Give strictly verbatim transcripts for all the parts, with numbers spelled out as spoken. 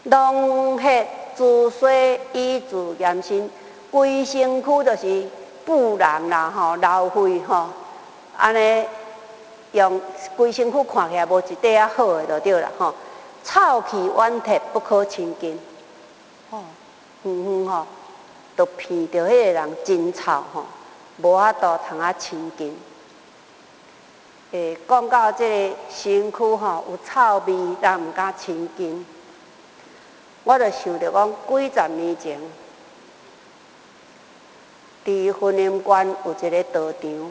龙血自水以自验身，规身躯就是布人啦吼，流血吼，安尼用规身躯看起来无一块啊好的就对啦吼。臭气顽铁不可亲近，吼，远远吼，就闻到迄个人真臭吼，无法度通啊亲近。诶，讲到即个身躯吼有臭味，咱毋敢亲近。我就想着讲，几十年前，伫婚姻馆有一个道场，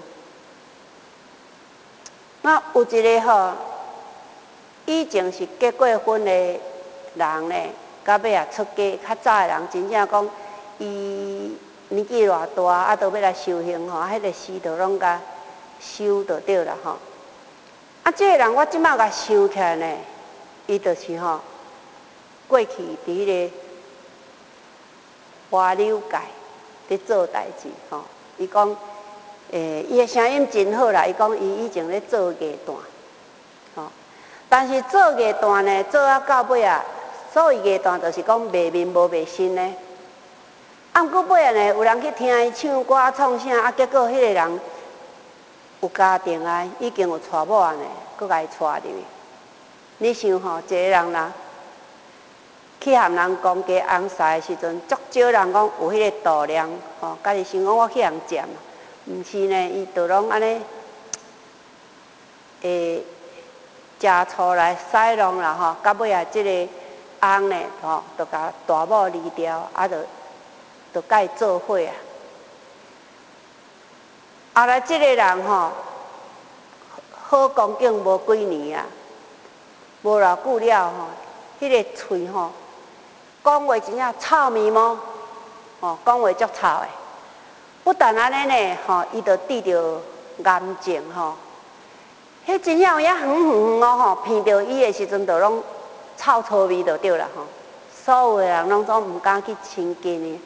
那有一个吼，以前是结过婚的人呢，到尾啊出家，较早的人真正讲，伊年纪偌大，啊，都要来修行吼，迄个时就拢甲修就对啦吼。啊，即个人我即摆甲想起来呢，伊就是吼。过去伫迄个花柳界咧做代志吼，伊讲，诶，伊的声音真好啦。伊讲伊以前咧做艺团，吼，但是做艺团呢，做啊到尾啊，所谓艺团就是讲卖面无卖身呢。啊，毋过尾啊呢，有人去听伊唱歌创啥，啊，结果迄个人有家庭啊，已经有娶某啊呢，搁甲伊娶入去。你想吼，一个人啦。去和人讲加红晒的时阵，足少人讲有迄个度量，吼，家己想讲我去人占，毋是呢，伊就拢安尼，诶，食醋来使弄啦，吼，到尾啊，即个翁呢，吼，就甲大某离掉，啊，就就甲伊做伙啊。后来即个人吼，好光景无几年啊，无偌久了吼，迄个喙吼。讲话真正臭咪毛，吼，讲话足臭的。不但安尼呢，吼，伊就得着癌症吼。迄真正有影远远远哦，吼，闻到伊的时阵，就拢臭臭味就对啦吼。所有的人拢总毋敢去亲近伊。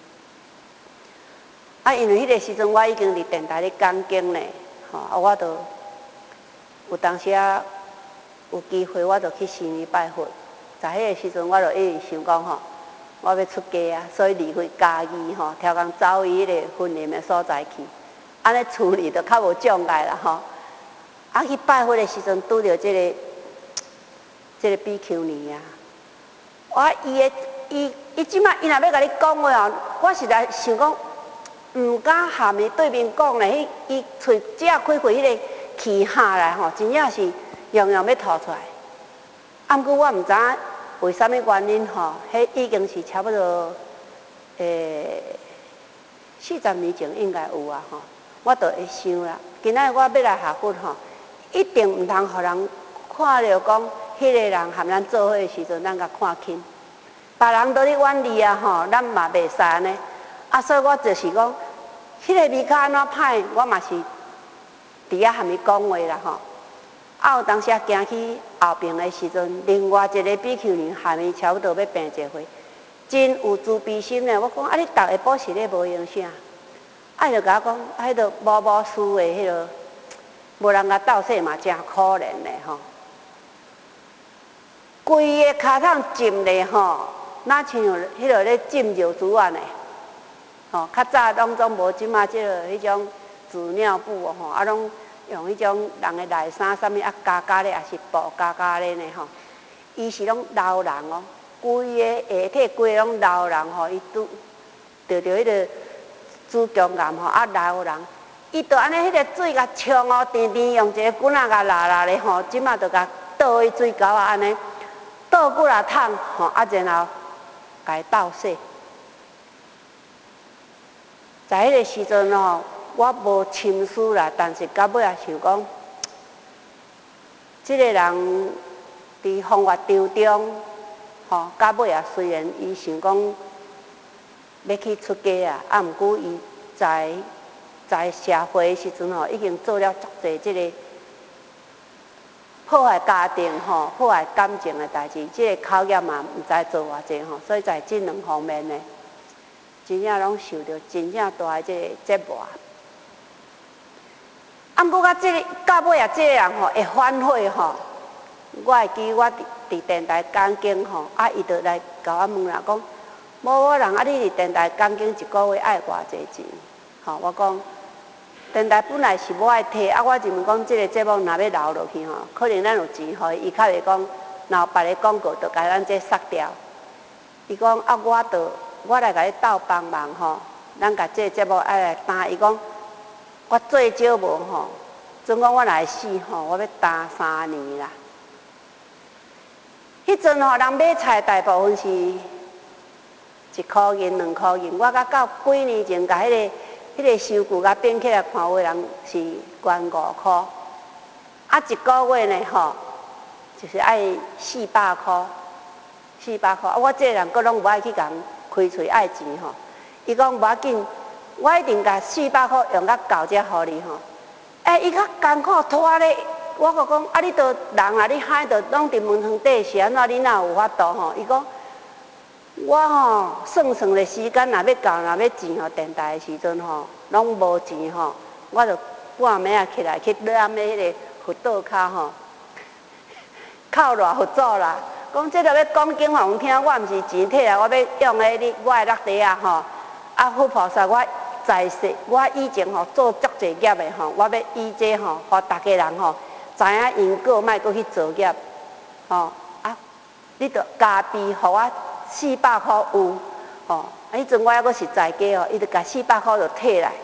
啊，因为迄个时阵我已经伫电台咧讲经咧，吼，啊，我就有当时啊有机会，我就去寺院拜佛。在迄个时阵，我就一直想讲吼，我要出家啊，所以离开家己吼，超工走伊迄个婚姻的所在去，安尼处理就较无障碍啦吼。啊，去拜佛的时阵，拄着即个即个比丘尼啊，我伊的伊伊即摆伊若要甲你讲话哦，我实在想讲，毋敢含伊对面讲咧，迄伊喙只开开，迄个气下来吼，真正是样样要吐出来。啊，毋过我毋知影。为什么原因吼？迄已经是差不多诶四十年前应该有啊吼，我就会想啦。今仔日我要来学佛吼，一定毋通互人看着讲，迄个人含咱做伙的时阵，咱甲看轻。别人都咧远离啊吼，咱嘛袂使安尼。啊，所以我就是讲，迄个味较安怎歹，我嘛是伫遐含伊讲话啦吼。啊，有当时啊，行去后边的时阵，另外一个比丘尼含伊差不多要病一回，真有慈悲心呢。我讲啊，你逐下晡是咧无用啥？啊，就甲我讲，啊，迄个某某师的迄个，无人甲斗说嘛，真可怜嘞吼。规个骹桶浸咧吼，哪像迄个咧浸尿珠啊呢？吼，较早拢总无即马即个迄种纸尿布哦吼，啊拢。用迄种人的内衫，啥物啊加加咧，也是布加加咧呢吼。伊是拢老人哦，规个下体规个拢老人吼，伊拄得着迄个子宫癌吼，啊老人，伊就安尼迄个水甲冲哦，甜甜用一个棍仔甲拉拉咧吼，即马就甲倒去水沟啊安尼，倒几啊桶吼，啊然后甲伊倒洗。在迄个时阵吼。我无深思啦，但是到尾也想讲，即、这个人伫风月场中，吼，到尾也虽然伊想讲要去出家啊，啊，毋过伊在在社会的时阵吼，已经做了足侪即个破坏家庭吼、破坏感情的代志，即、这个考验嘛，毋知做偌济吼，所以在即两方面呢，真正拢受到真正大的即个折磨。啊，毋过甲即个到尾啊，即个人吼会反悔吼。我会记我伫伫电台讲经吼，啊，伊就来甲我问啦，讲无我人啊，你伫电台讲经一个月爱偌济钱？吼，我讲电台本来是无爱摕，啊，我认为讲即个节目若要留落去吼，可能咱有钱互伊，伊较袂讲，若有别个广告，就甲咱这杀掉。伊讲啊，我着我来甲你斗帮忙吼，咱甲这个节目爱来担。伊讲我最少无吼，总讲我来死吼，我要担三年啦。迄阵吼，人买菜大部分是一箍银、两箍银。我甲到几年前，甲迄、那个、迄个收据甲变起来看，有的人是原五箍。啊，一个月呢吼，就是爱四百箍，四百箍。啊，我这个人，佫拢无爱去共开喙爱钱吼。伊讲无要紧，我一定甲四百箍用甲够才互你吼。哎，伊较艰苦拖咧。我阁讲啊，你都人啊，你海都拢伫门窗底，是安怎你哪有法度吼？伊讲我吼算算的时间，若要到，若要钱吼，电台的时阵吼，拢无钱吼，我就半暝啊起来去揽的迄个辅导卡吼，靠偌辅助啦。讲这个要讲经互听，我毋是钱摕来，我要用的你我的落地啊吼，啊佛菩萨我。在世，我以前吼做足侪业的吼，我要以这吼，互大家人吼知影因果，莫搁去做业，吼啊！你着加币，互我四百箍有，吼啊！迄阵我还阁是在家哦，伊着甲四百箍就摕来。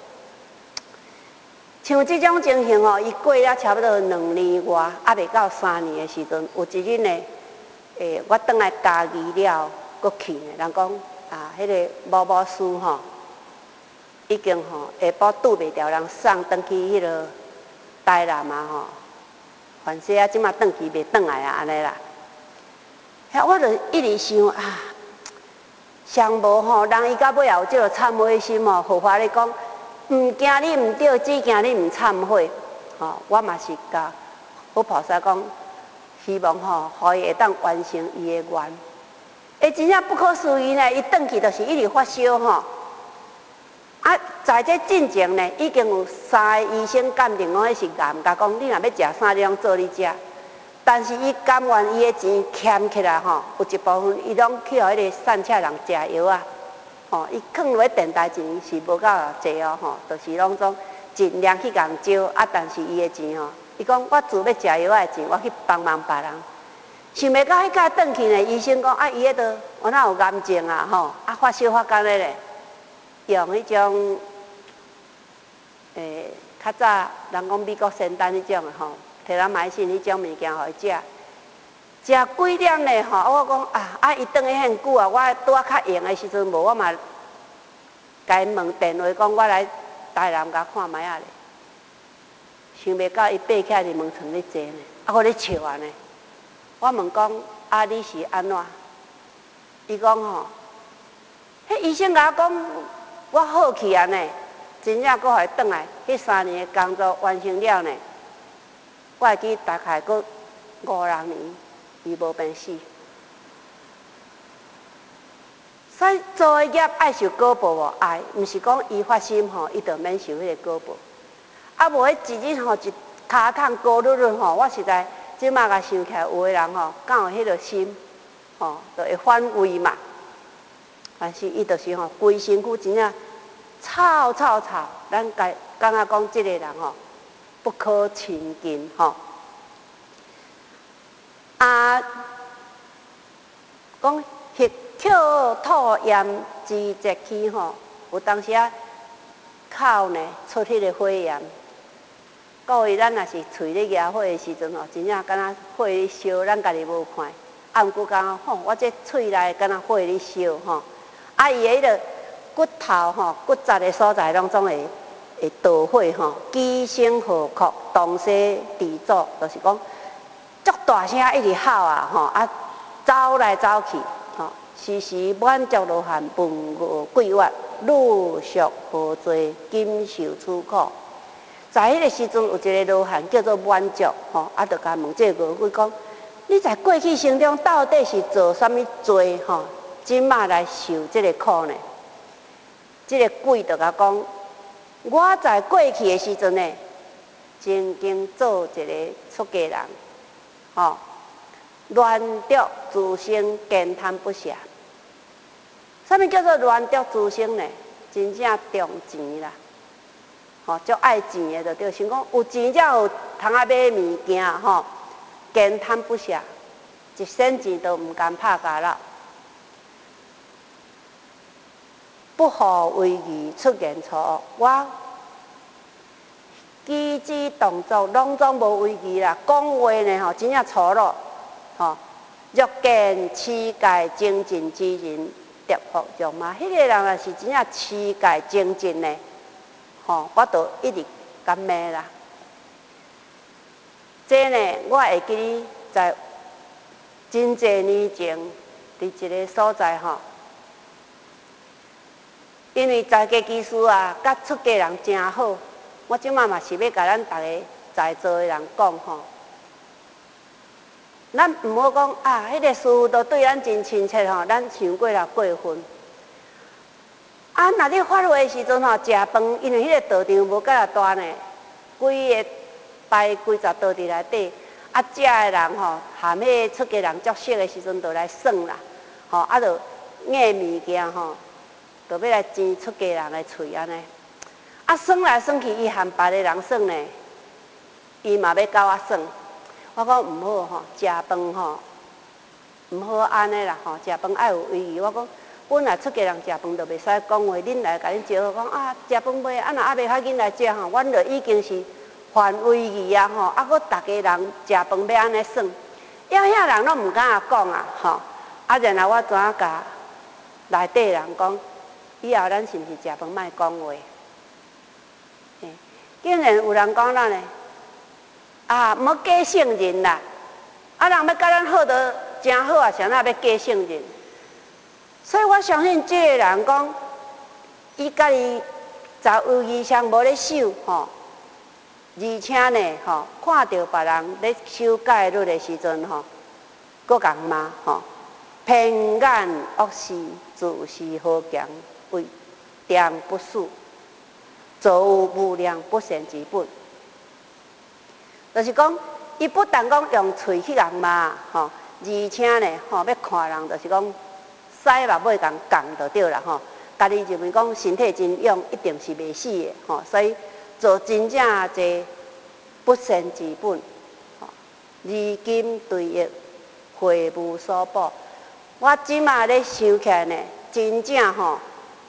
像即种情形吼，伊过了差不多两年外，还袂到三年的时阵，有一日呢，诶，我倒来家己了，阁去呢，人讲啊，迄、那个某某师吼。已经吼下晡拄袂牢，人送转去迄落台南啊吼，反正啊，即马转去袂转来啊，安尼啦。遐我就一直想啊，上无吼，人伊到尾也有即个忏悔心吼，佛法咧讲，毋惊你毋对，只惊你毋忏悔。吼，我嘛是甲佛菩萨讲，希望吼，互伊会当完成伊的愿。诶，真正不可思议呢，伊转去就是一直发烧吼。啊，在这进前呢，已经有三个医生鉴定讲迄是癌，甲讲你若要食啥，你拢做你食。但是伊甘愿伊的钱欠起来吼，有一部分伊拢去互迄个散车人食药啊。吼，伊囥落电台钱是无够济哦，吼，就是拢总尽量去共招啊。但是伊的钱吼，伊讲我自要食药的钱，我去帮忙别人。想袂到迄摆转去呢，医生讲啊，伊迄个我哪有癌症啊，吼，啊发烧发干咧咧。用迄种，诶，较早人讲美国仙丹迄种的吼，摕咱买信迄种物件互伊食，食几点咧吼？我讲啊，啊伊转去遐久啊，我拄啊较闲的时阵无，我嘛甲因问电话讲，我来台南甲看卖啊咧。想袂到伊爬起来伫门床咧坐呢，啊，我咧笑啊呢。我问讲啊，你是安怎？伊讲吼，迄医生甲我讲。我好去啊呢，真正搁互伊转来，迄三年的工作完成了呢。我会记大概搁五六年，伊无病死。所以做的业爱受果报无爱，毋是讲伊发心吼，伊就免受迄个果报。啊，无迄一日吼一骹桶高噜噜吼，我实在即马甲想起来，有的人吼，敢有迄个心，吼，就会反胃嘛。但是伊就是吼，规身躯真正臭臭臭，咱感感觉讲即个人吼不可亲近吼。啊，讲血口吐咽之节气吼，有当时啊口呢出迄个火焰，各位咱若是喙咧牙火的时阵吼，真正敢若火咧烧，咱家己无看。啊，毋过讲吼，我这喙内敢若火咧烧吼。啊，伊迄个骨头吼、骨折的所在，拢总会会导火吼，机声号哭，动势地阻，就是讲足大声一直吼啊吼，啊走来走去吼，时时满足罗汉，文武贵月，陆续无罪，今受此苦。在迄个时阵，有一个罗汉叫做满足吼，啊，就甲问这个牛鬼讲：你在过去生中到底是做啥物罪吼？今嘛来受这个苦呢？这个鬼就甲讲：我在过去的时阵呢，曾经做一个出家人，吼、哦， 乱毒自生，兼贪不暇。什么叫做乱毒自生呢？真正重钱啦，吼，足爱钱的就对。想讲有钱才有通啊买物件，吼，兼贪不暇，一仙钱都唔甘拍家了。不好为义出言错，我举止动作拢总无为义啦。讲话呢，吼，真正粗鲁，吼，欲见乞丐精进之人，得福辱骂。迄个人若是真正乞丐精进呢，吼，我都一直敢骂啦。这呢，我会记哩，在真侪年前，伫一个所在吼。因为在家技术啊，甲出家人真好。我即马嘛是要甲咱逐个在座的人讲吼，咱毋好讲啊，迄个师傅都对咱真亲切吼，咱想过了过分。啊，若你发话的时阵吼，食饭，因为迄个道场无介啊大呢，规个摆几十道伫内底，啊，食的人吼，含迄出家人足熟的时阵，就来算啦，吼，啊，就硬物件吼。就要来争出家人的喙安尼，啊算来算去，伊含别个人算呢，伊嘛要甲我算。我讲毋好吼，食饭吼，毋好安尼啦吼，食饭爱有威仪。我讲本来出家人食饭就袂使讲话，恁来甲恁招呼讲啊，食饭未？啊，若还袂较紧来食吼，阮就已经是犯威仪啊吼，啊，搁逐家人食饭要安尼算，要遐人拢毋敢讲啊吼，啊，然后我怎啊甲内底人讲？以后咱是毋是食饭莫讲话？竟然有人讲咱呢，啊，莫假圣人啦！啊，人要甲咱好得真好啊，谁那要假圣人？所以我相信这个人讲，伊家己在位仪上无咧守吼，而且呢吼，看到别人咧守戒律的时阵吼，搁共骂吼，偏眼恶事，自是好强。为良不恕，作恶无量，不善之本。就是讲，伊不但讲用喙去人骂，吼，而且呢，吼要看人，就是讲屎目尾共共就对啦，吼。家己认为讲身体真勇，一定是袂死的，吼。所以做真正侪不善之本，吼，而今对役，会无所补。我即马咧想起来呢，真正吼。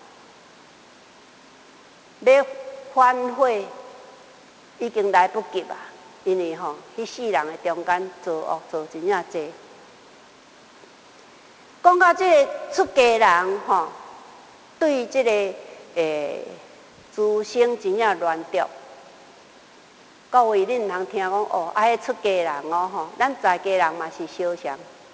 要反悔已经来不及啊！因为吼，迄世人的中间做恶做真正多。讲到这个出家人吼，对这个诶自生真正乱毒。各位恁通听讲哦，啊，迄出家人哦吼，咱在家人嘛是相像。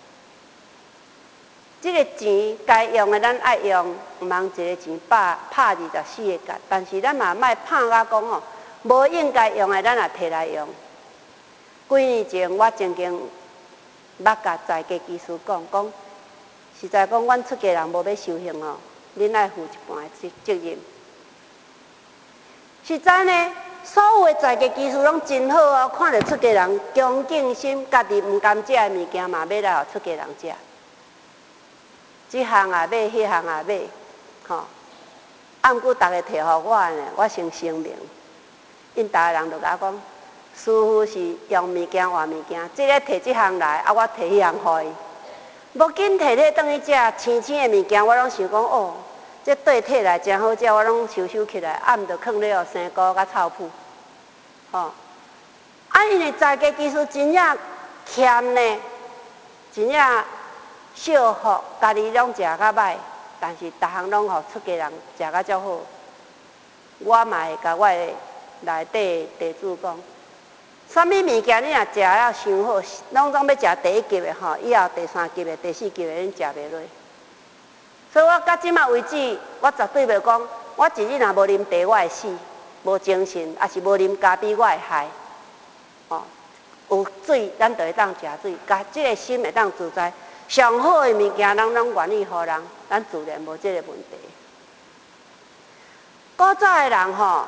这个钱该用的咱爱用，毋通一个钱拍拍二十四个角。但是咱嘛莫拍甲讲吼，无应该用的咱也摕来用。几年前我曾经捌甲在家技师讲讲，实在讲，阮出家人无要修行哦，恁爱负一半的责责任。实在呢，所有的在家技师拢真好哦，看着出家人恭敬心，家己毋甘食的物件嘛，要来互出家人食。这项也买，迄项也买，吼。啊，毋过逐个摕互我呢，我先声明，因逐个人就甲我讲，师傅是用物件换物件，即个摕即项来，啊，我摕迄项互伊。无紧摕迄转去食，青青的物件，我拢想讲哦，这对摕来真好食，我拢收收起来，啊，毋着囥咧互生菇甲臭腐，吼。啊，因为在家技术真正欠呢，真正。少福家己拢食较歹，但是逐项拢互出家人食较足好。我嘛会甲我的内底地主讲，啥物物件你若食了伤好，拢总要食第一级的吼，以后第三级的、第四级的恁食袂落。所以我到即马为止，我绝对袂讲，我一日若无啉茶我会死，无精神，也是无啉咖啡我会害。哦，有水咱就会当食水，甲即个心会当自在。上好的物件，咱拢愿意互人，咱自然无这个问题。古早的人吼，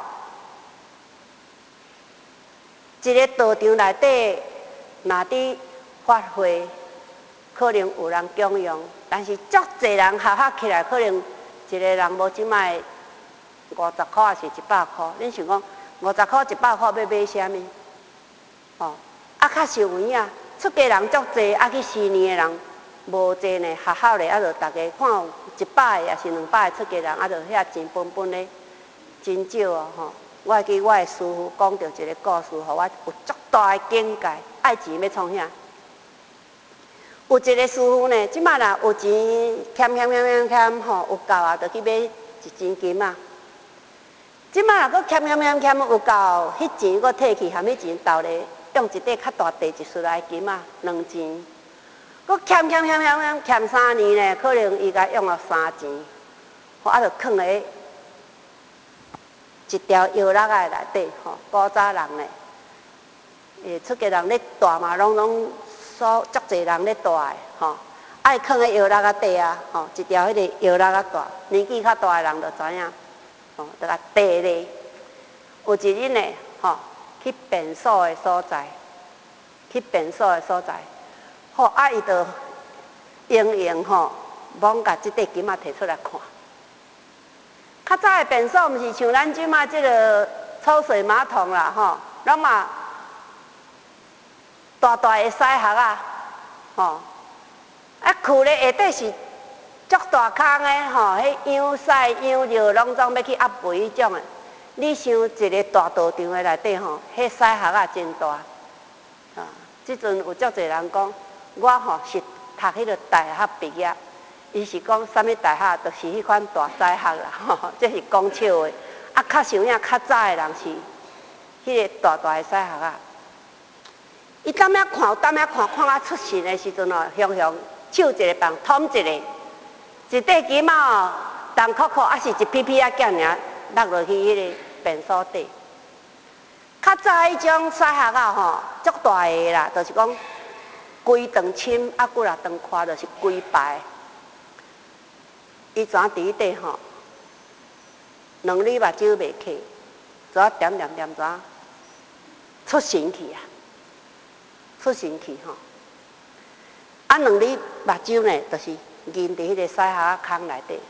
一个道场内底，若伫发挥， 可能有人供养，但是足侪人合合起来，可能一个人无即摆五十块还是一百块。恁想讲五十块、一百块要买啥物？哦，啊，较实有影，出家人足侪，啊去寺庙的人无侪呢，合合咧，啊，就大家看有一百个，也是两百个出家人，啊，就遐钱本本咧，真少哦，吼。我会记我的师父讲着一个故事，互我有足大的境界，爱钱要创啥？有一个师傅呢，即摆若有钱欠欠欠欠欠吼，有够啊，就去买一钱金啊。即摆若佫欠欠欠欠有够，迄钱佫摕去，含迄钱斗咧，用一块较大地一出来金啊，两钱。佫欠欠欠欠欠欠三年呢，可能伊甲用了三钱，吼啊，就囥咧一条药落仔内底吼。古早人呢，诶，出家人咧住嘛，拢拢。所足侪人咧住的吼，爱囥喺摇篮仔底啊，吼，一条迄个摇篮仔大，年纪较大的人就知影，吼，就甲地咧。有一日呢，吼，去便所的所在，去便所的所在，吼，啊，伊就用用吼，罔甲即块金仔摕出来看。较早的便所毋是像咱即马即个抽水马桶啦，吼，拢嘛。大大的屎盒啊，吼，啊，跍咧下底是足大空的吼，迄养屎养尿拢总要去压肥迄种的。你想一个大道场的内底吼，迄屎盒啊真大，啊，即阵有足侪人讲，我吼是读迄个大学毕业，伊是讲啥物大学，就是迄款大屎盒啦，吼，这是讲笑话。啊，较想影较早的人是迄个大大的屎盒啊。伊踮遐看，有踮遐看，看啊出神的时阵哦，雄雄手一个棒，捅一个，一块金仔哦，重扣扣，啊是一批批啊囝尔落落去迄个便所底。较早迄种屎盒啊吼，足大个啦，就是讲规长深，啊骨啦长宽，就是规排。伊怎伫迄底吼，两粒目睭袂开，怎点点点怎出神去啊？出神去吼，啊，两粒目睭呢，就是印伫迄个屎盒空内底。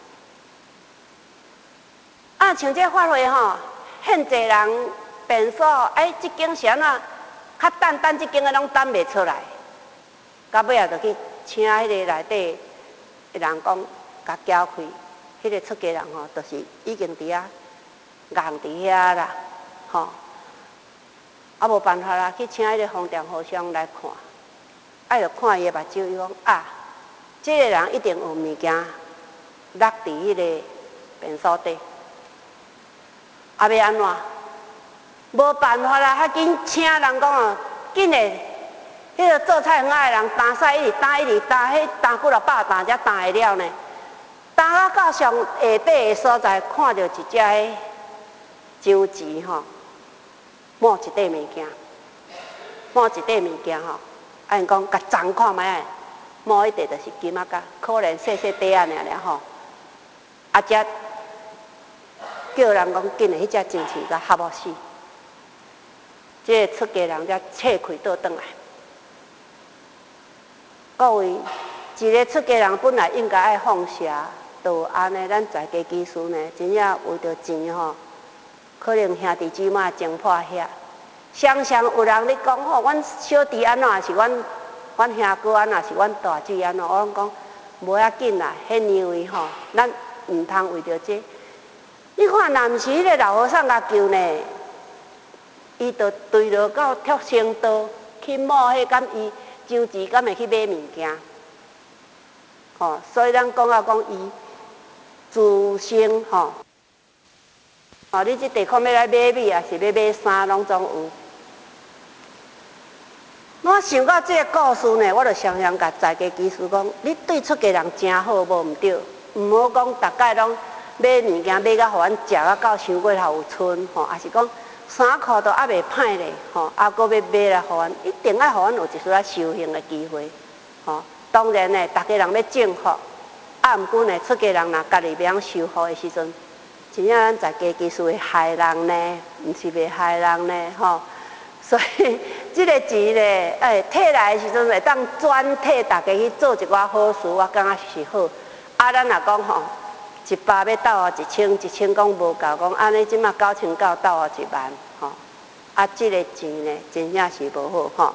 啊，像这法会吼，现济人便所，哎，即间是安怎？较等等，即间个拢等袂出来，到尾啊，就去请迄个内底的人讲，甲搅开。迄个出家人吼，就是已经伫遐硬伫遐啦，吼。啊，无办法啦，去请迄个方丈和尚来看，啊，就看伊的目睭，伊讲啊，这个人一定有物件落伫迄个便所底，啊，要安怎？无办法啦，较紧请人讲哦，紧嘞，迄个做菜园仔的人打屎一直打一直打，迄打几落百打才打会了呢。打啊到上下底的所在，看到一只迄张钱吼。摸一块物件，摸一块物件吼，啊，因讲甲张看卖啊，摸迄块就是金仔甲，可能细细块啊尔尔吼，啊，才叫人讲紧的，迄只真是甲合无死，这个出家人才切开倒转来。各位，一个出家人本来应该爱放下，就安尼，咱在家居士呢，真正为着钱吼。可能兄弟姊妹争破遐，常常有人咧讲吼，阮小弟安怎是阮，阮兄哥安怎是阮大姊安怎，我拢讲无要紧啦，迄因为吼，咱毋通为着这。你看，若毋是迄个老和尚甲救呢，伊就对落到拓生道去摸迄敢伊周志敢会去买物件，吼，所以咱讲啊讲伊自身吼。哦，你即地方要来买米，也是要买衫，拢总有。我想到这个故事呢，我就常常甲在家居士讲：你对出家人真好，无毋对，毋好讲逐摆拢买物件买到互阮食啊到伤过头有剩吼，也是讲衫裤都还袂歹咧吼，啊，搁要买来互阮，一定爱互阮有一丝仔修行的机会吼。当然呢，逐家人要正福，啊，毋过呢，出家人若家己袂晓修福的时阵。真正咱在家己是会害人呢，毋是袂害人呢，吼。 所以这个钱呢，哎，摕来的时阵会当转替大家去做一寡好事，我感觉是好。啊，咱若讲吼，一百要斗啊一千，一千讲无够，讲安尼即马九千九斗啊一万，吼，啊，这个钱呢，真正是无好吼。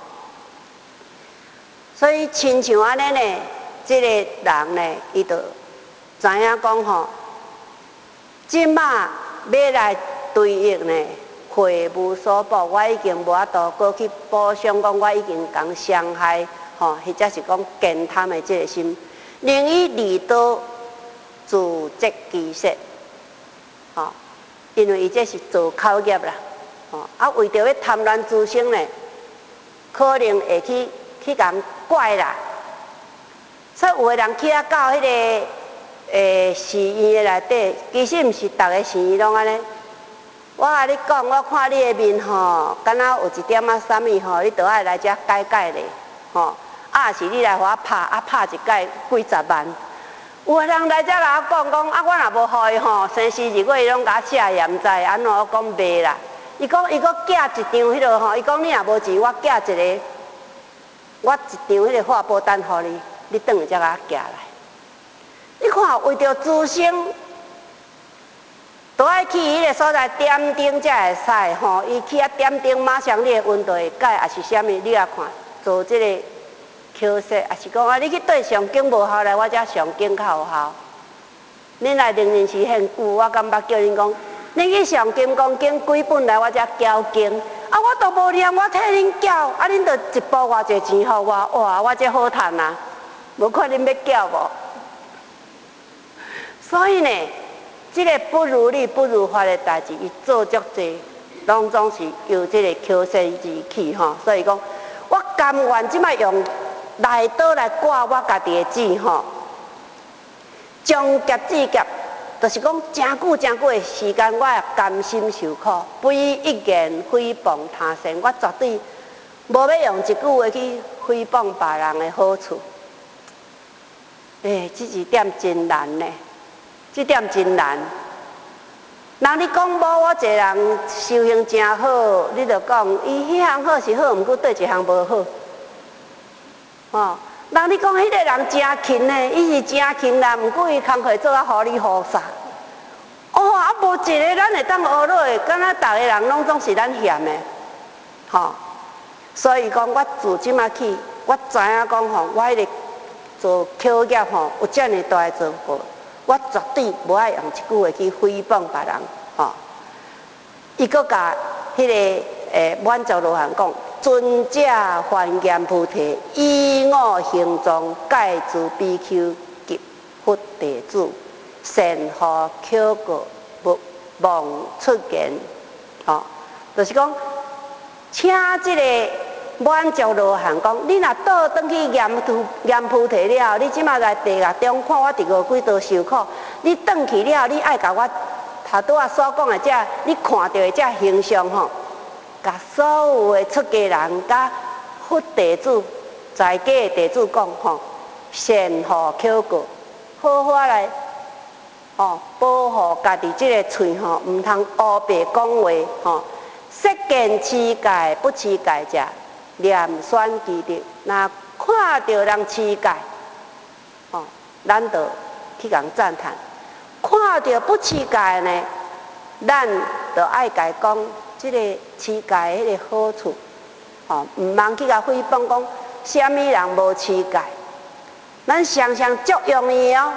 所以亲像安尼呢，这个人呢，伊就知影讲吼，即马要来对应呢。会无所补，我已经无法度过去补偿，讲我已经讲伤害，吼，或者是讲见贪的这个心，宁以利多自责其失，吼，因为伊这是做口业啦，吼，啊为着要贪婪滋生呢，可能会去去共怪啦，所以有个人去啊到迄个诶寺院的内底，其实毋是逐个寺院拢安尼。我甲你讲，我看你的面吼，敢若有一点仔啥物吼，你都爱来遮改改咧，吼，啊是你来互我拍，啊拍一改几十万。有个人来遮甲我讲讲，啊我若无互伊吼，生时日月伊拢甲我写严在，安怎我讲袂啦？伊讲伊搁寄一张迄落吼，伊讲你若无钱，我寄一个，我一张迄个画报单互你，你转去才甲我寄来。你看为着自身。都爱去迄个所在点灯才会使吼，伊去啊点灯，马上你的温度会改，也是啥物？你啊看做即个口舌，也是讲啊，你去对上经无效来，我遮上经较有效。恁来灵人寺很久，我感觉叫恁讲，恁去上金刚经几本来，我遮交经，啊我都无念，我替恁缴，啊恁就一部偌济钱互我，哇，我这好趁啊，无看恁要缴无？所以呢。这个不如理不如法的代志，伊做足济，拢总是由这个口舌而起吼。所以讲，我甘愿即摆用内刀来挂我家己的字吼，将劫至劫，就是讲真久真久的时间，我也甘心受苦，不以一言诽谤他人。我绝对无要用一句话去诽谤别人的好处。诶，这一点真难呢。这点真难。人你讲无，我一个人修行真好，你着讲伊迄项好是好，毋过对一项无好。哦，人你讲迄个人真勤呢，伊是真勤啦，毋过伊工课做啊糊里糊涂。哦，啊无一个咱会当学落的，敢若逐个人拢总是咱嫌的，吼、哦。所以讲，我自即马起，我知影讲吼，我迄个做口业吼，有遮尔大的做过。我绝对无爱用一句话去诽谤别人，吼、哦。伊搁甲迄个诶满足罗汉讲，尊者还言菩提，以我行踪，盖自比丘及佛弟子，善何口过，勿忘出言，吼、哦，就是讲，请即个满足罗汉讲，你若倒转去验菩验菩提了，你即马来地狱中看我伫五鬼道受苦，你转去了，你爱甲我头拄仔所讲的这，你看到的这形象吼，甲所有的出家人、甲佛弟子、在家的弟子讲吼，善护口过，好好来吼保护家己即个喙吼，毋通乌白讲话吼，识见持戒，不持戒者。念选其德，若看到人持戒，哦，咱就去共赞叹；看到不持戒呢，咱就爱甲讲即个持戒迄个好处，哦，毋通去甲诽谤讲虾米人无持戒，咱常常足容易哦。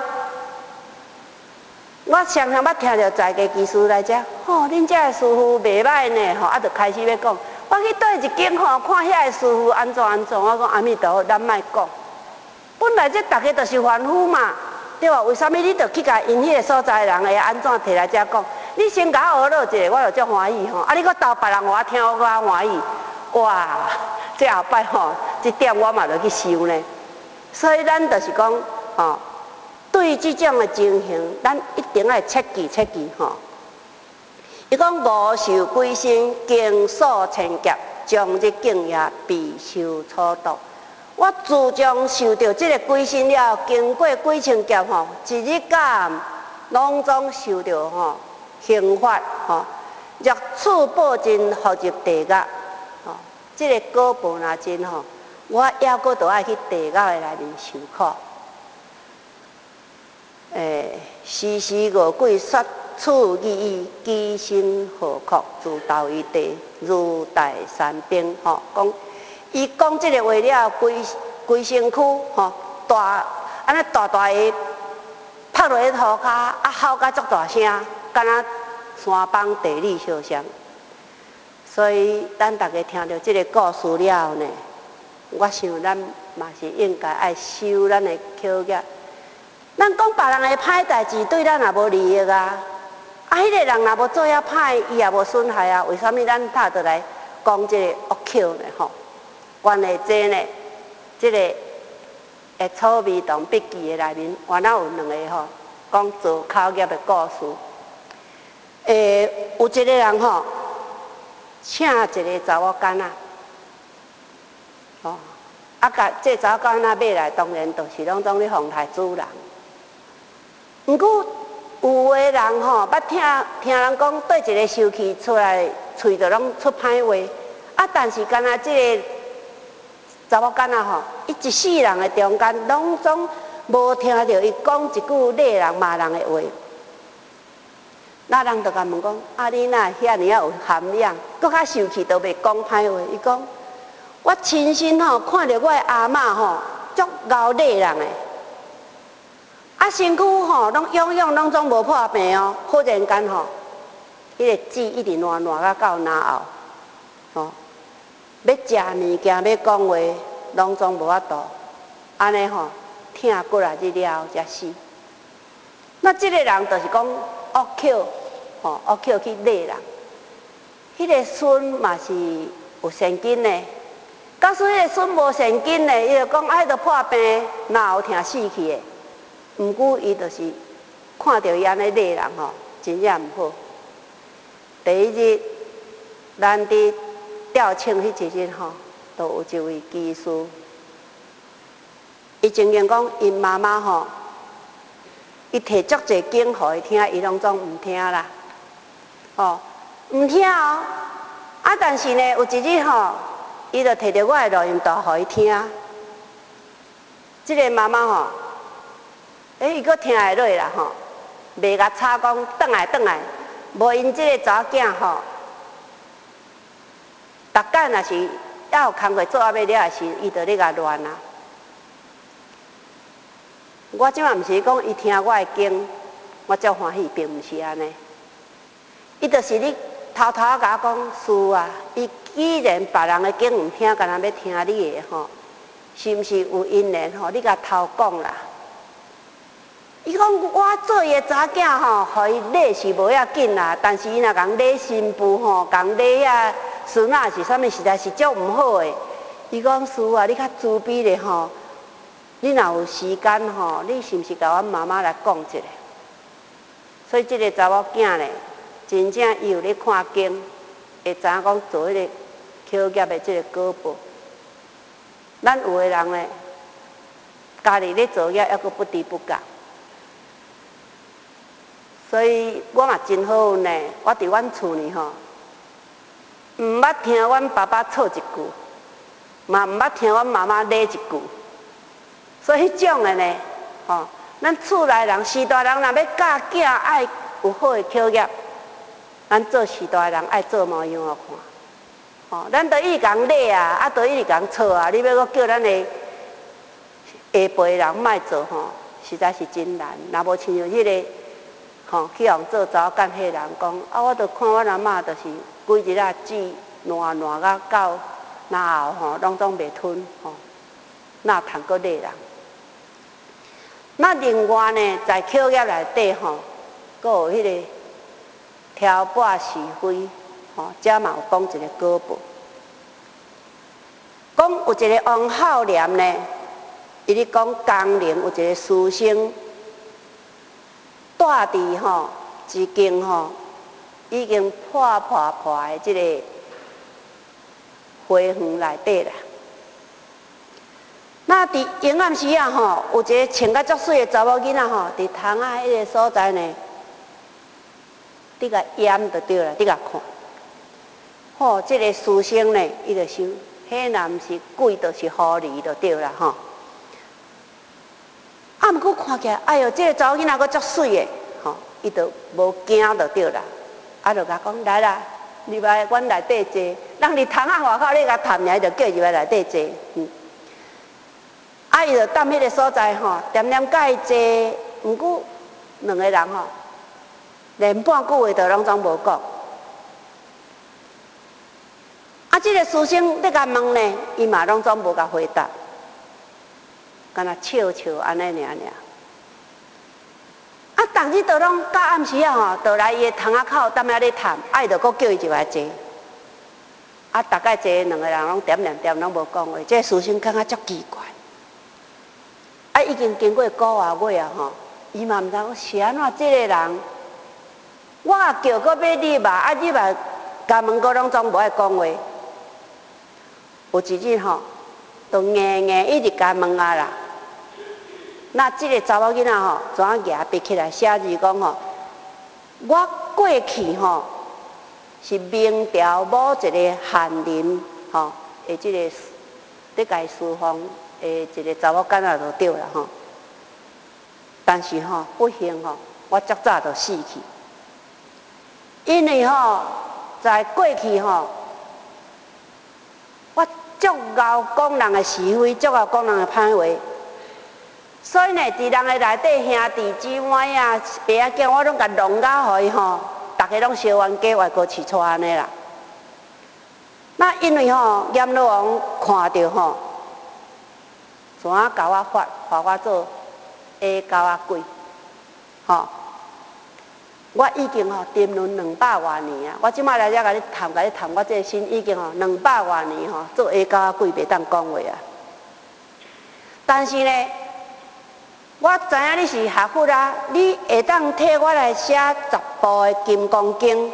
我常常捌听到在家居士来遮，吼、哦，恁遮的师傅袂歹呢，吼、啊，就开始要讲。我去对一间吼，看遐个师傅安怎安怎，我讲阿弥陀佛，咱莫讲。本来这大家都是凡夫嘛，对吧？为什么你着去甲因迄个所在人会安怎摕来遮讲？你先甲我学落一个，我就足欢喜吼。啊，你搁逗别人我听，我搁较欢喜。哇，这后摆吼，这点我嘛着去修呢。所以咱就是讲，吼，对这种的情形，咱一定要切记切记吼。伊讲无受几身，经数千劫，将日境也必受初度。我自从受到这个几身了，经过几千劫吼，一日间拢总受到吼刑罚吼，若处报尽，复入地狱吼， 这个果报若真吼，我还阁都爱去地狱的内面受苦。诶，时时饿鬼说处意义，机身何苦自投于地，如待山冰。吼，讲伊讲这个话了，规规身躯吼大，安尼大大个拍落去涂骹，啊吼甲足大声，敢若山崩地裂相像。所以咱大家听到这个故事了后呢，我想咱嘛是应该爱修咱的口业。咱讲别人的歹代志，对咱也无利益啊。啊，迄个人若无做遐歹，伊也无损害啊。为什么咱他得来讲这个恶口呢？吼，原来这呢，这个《诶草味堂笔记》的内面，原来有两个吼，讲做口业的故事。诶，有一个人吼，请一个查某囡仔，吼，啊，甲这查某囡仔买来，当然就是拢总咧妨害主人。毋过有个人吼，捌听听人讲，对一个受气出来，喙就拢出歹话。啊，但是敢若这个查某囡仔吼，伊一世人的中间，拢总无听到伊讲一句骂人骂人的话。那人就甲问讲：啊，你哪遐尔啊有涵养，搁较受气都袂讲歹话？伊讲：我亲身吼看到我的阿嬷吼，足敖骂人的。啊，身躯吼拢样样拢总无破病哦，忽然间吼，迄个舌一直烂烂到到咽喉，吼，要食物件要讲话，拢总无法度，安尼吼，疼过来日了后才死。那这个人就是讲恶口，吼恶口去骂人，迄个孙嘛是有神经的，假使迄个孙无神经的，伊就讲爱着破病，哪有疼死去的？毋过伊就是看到伊安尼骂人吼，真正毋好。第一日，咱伫吊庆迄一日吼，都有一位技师，伊情愿讲因妈妈吼，伊摕足侪经互伊听，伊拢总毋听啦，吼毋听哦。啊，但是呢，有一日吼，伊就摕着我的录音带互伊听，即个妈妈吼。诶，伊阁听会落啦吼，袂甲吵讲转来转来，无因即个查某囝吼，逐间若是要有工课做啊要了时，伊就咧甲乱啊。我即摆毋是讲伊听我的经，我足欢喜，并毋是安尼。伊就是你偷偷啊甲我讲，师啊，伊既然别人的经毋听，干那要听你的吼，是毋是有因缘吼？你甲偷讲啦。伊讲我做伊的查囝吼，互伊礼是无要紧啦，但是伊若共礼新妇吼，共礼遐孙仔是啥物，实在是足毋好的。伊讲师啊，你较慈悲咧吼，你若有时间吼，你是毋是甲阮妈妈来讲一下？所以即个查某囝咧，真正伊有咧看经，会知影讲做迄个口业的即个果报。咱有的人咧，家己咧做业，还阁不知不觉。所以我嘛真好运呢，我伫阮厝里吼，毋捌听阮爸爸错一句，嘛毋捌听阮妈妈骂一句。所以迄种的呢，吼，咱厝内人时大人若要教囝爱有好的口业，咱做时大人爱做模样啊看，吼，咱都一直共骂啊，啊，都一直共吵啊，你要阁叫咱的下辈人莫做吼，实在是真难。若无亲像迄个。吼，去互做查某干迄人讲，啊，我著看阮阿嬷，著是规日啊舌烂烂到到咽喉吼，拢总袂吞吼，哪通阁骂人？那另外呢，在口业内底吼，阁有迄个挑拨是非，吼，遮嘛有讲一个果报。讲有一个王浩廉呢，伊咧讲江陵有一个书生。住伫吼一间吼已经破破破的即个花园内底啦。那伫阴暗时啊吼，有一个穿甲足水的查某囡仔吼，伫窗仔迄个所在呢，伫甲掩就对啦，伫甲看。 吼、哦，这个书生呢，伊就想，迄若毋是鬼，就是狐狸就对啦吼。啊，毋过看起来，哎哟，这个查某囡仔阁足水的，吼，伊就无惊就对啦。啊，就甲讲来啦，入来阮内底坐，人伫窗仔外口咧甲探尔，伊就叫入来内底坐。嗯，啊，伊就踮迄个所在吼，点点甲伊坐，毋过两个人吼，连半句话都拢总无讲。啊，这个书生咧甲问呢，伊嘛拢总无甲回答，敢若笑笑安尼尔尔。啊，逐日都拢到暗时啊吼，倒来伊个窗仔口踮遐咧谈，啊伊就搁叫伊入来坐。啊，大概坐两个人拢点点点拢无讲话，这个书生感觉足奇怪。啊，已经经过个外月啊吼，伊嘛毋知讲是安怎即个人，我叫搁要入嘛，啊入嘛，家门口拢总无爱讲话。有一日吼，就硬硬一直家门啊啦。那即个查某囡仔吼，怎啊举笔起来写字讲吼，我过去吼是明朝某一个翰林吼，诶，即个咧家书房诶一个查某囡仔就对啦吼。但是吼不幸吼，我足早就死去，因为吼在过去吼，我足敖讲人的是非，足敖讲人的歹话。所以呢，伫人个内底兄弟姊妹啊、爸仔囝，我拢甲弄到互伊吼，逐个拢烧冤家、外国饲厝安尼啦。那因为吼，阎罗王看到吼，怎啊甲我发，罚我做下狗仔鬼，吼！我已经吼沉沦两百多年啊！我即摆来遮甲你谈，甲你谈，我这个心已经吼两百多年吼，做下狗仔鬼袂当讲话啊。但是呢，我知影你是学佛啊，你会当替我来写十部的《金刚经》，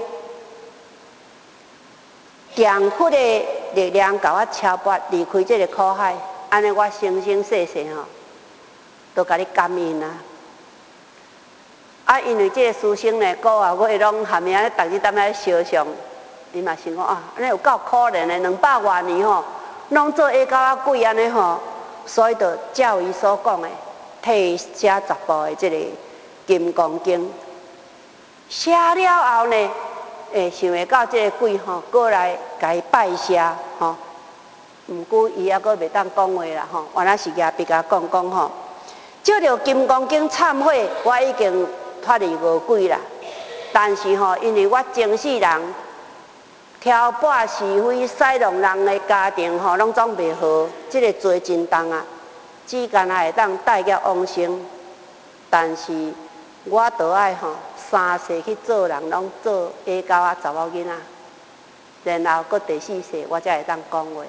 强佛的力量甲我超拔离开这个苦海，安尼我生生世世吼，都甲你感应啊！啊，因为这个书生呢，个啊，我拢含命咧，逐日踮咧烧上，你嘛想讲啊，安尼有够可怜的，两百多年吼，拢做下狗仔鬼安尼吼，所以就照伊所讲的。替写十部的这个《金刚经》，写了后呢，诶，想会到这个鬼吼，过来甲伊拜谢吼。毋过伊还阁袂当讲话啦吼，原来是举笔甲讲讲吼，照着《金刚经》忏悔，我已经脱离恶鬼啦。但是吼，因为我前世人挑拨是非、使弄人的家庭吼，拢总袂好，这个罪真重啊。只干也会当带业往生，但是我倒爱吼三世去做人，拢做下狗仔查某囡仔，然后搁第四世我才会当讲话。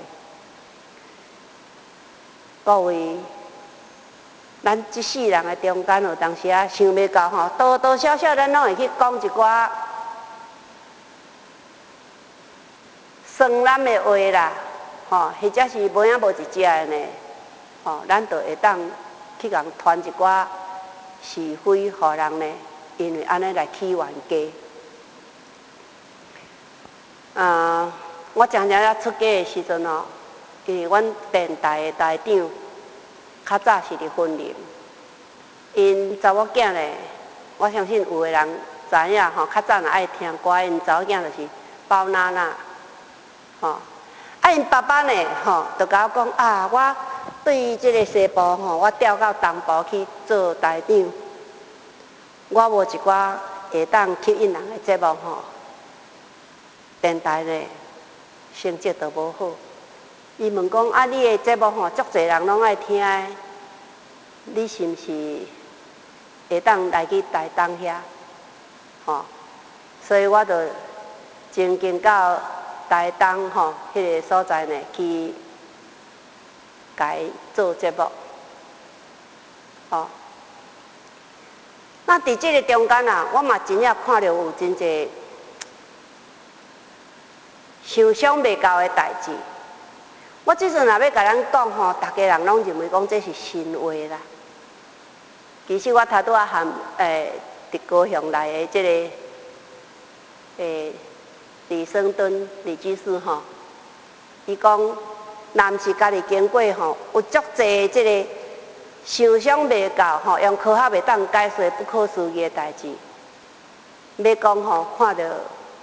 各位，咱一世人的中间有当时啊想袂到吼，多多少少咱拢会去讲一寡伤咱的话啦，吼，或者是无影无一只的呢。哦，咱就会当去共传一寡是非，互人呢，因为安尼来起冤家。啊，我常常咧出家的时阵哦，因为阮电台的台长较早是伫婚林，因查某囝咧，我相信有的人知影吼，较早若爱听歌，因查某囝就是包娜娜，吼、哦，啊因爸爸呢，吼、哦，就甲我讲啊，我。对于这个西部吼，我调到东部去做台长，我无一寡会当吸引人的节目吼，电台呢成绩都无好。伊问讲啊，你的节目吼，足侪人拢爱听的，你是毋是会当来去台东遐？吼，所以我就前进到台东吼，迄个所在呢去。来做节目，哦。那伫这个中间啊，我嘛真正看到有真侪想象袂到的代志。我即阵若要甲咱讲吼，大家人拢认为讲这是神话啦。其实我头拄仔含诶伫高雄来的即、这个诶李生敦李居士吼，伊讲，若毋是家己经过吼，有足济即个想象袂到吼，用科学袂当解释不可思议的代志。要讲吼，看到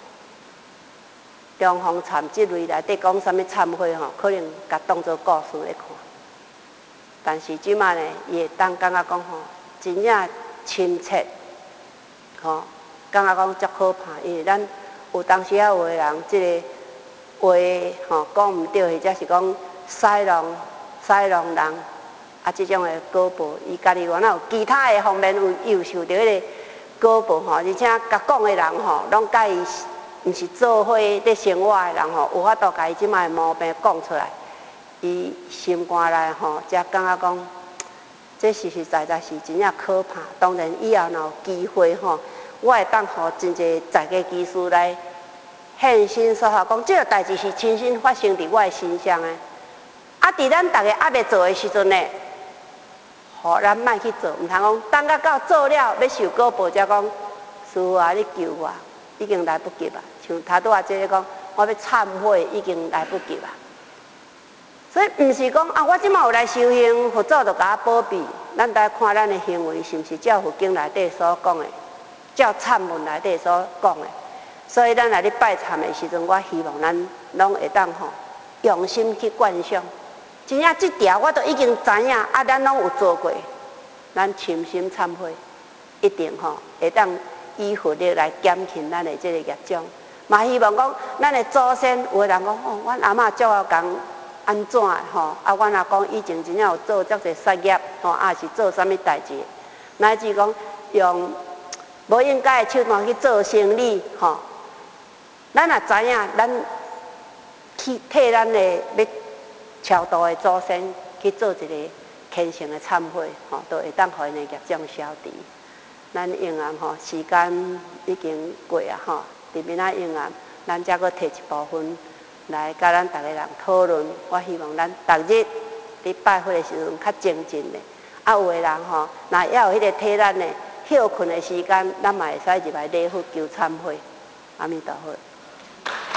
中风惨即类内底讲啥物忏悔吼，可能甲当作故事来看。但是即摆呢，伊会当感觉讲吼，真正亲切，吼，感觉讲足可怕，因为咱有当时啊有个人即个话吼讲毋对，或者是讲使弄使弄人，啊，即种的果报，伊家己原来有其他的方面有又受到迄个果报吼，而且甲讲的人吼，拢甲伊毋是做伙咧生活的人吼，有法度甲伊即摆的毛病讲出来。伊心肝内吼，才感觉讲，这实实在在是真正可怕。当然以后若有机会吼，我会当互真侪在家技师来现身说法，讲这个代志是亲身发生伫我的身上的。啊，伫咱逐个还未做的时阵呢，互咱莫去做，毋通讲等到到做了要受果报，才讲师父啊，你救我，已经来不及啊。像头拄啊，即个讲，我要忏悔，已经来不及啊。所以毋是讲啊，我即摆有来修行，佛祖就甲我保庇。咱来看咱的行为是毋是照佛经内底所讲的，照忏文内底所讲的。所以咱来咧拜忏的时阵，我希望咱拢会当吼用心去观想。真正即条我都已经知影，啊，咱拢有做过，咱深心忏悔，一定吼会当以佛力来减轻咱的即个业障。嘛希望讲咱的祖先，有个人讲哦，阮阿嬷照我讲。安怎吼？啊，阮阿公以前真正有做遮侪杀业吼，啊是做啥物代志？乃至讲用无应该的手段去做生意吼，咱也知影，咱去替咱的要超度的祖先去做一个虔诚的忏悔吼，都会当互因的业障消除。咱用案吼，时间已经过啊吼，伫面仔用案，咱则阁摕一部分。来甲咱逐个人讨论，我希望咱逐日伫拜佛的时阵较精进的。啊，有个人吼，若还有迄个体力的休困的时间，咱嘛会使入来礼佛求忏悔。阿弥陀佛。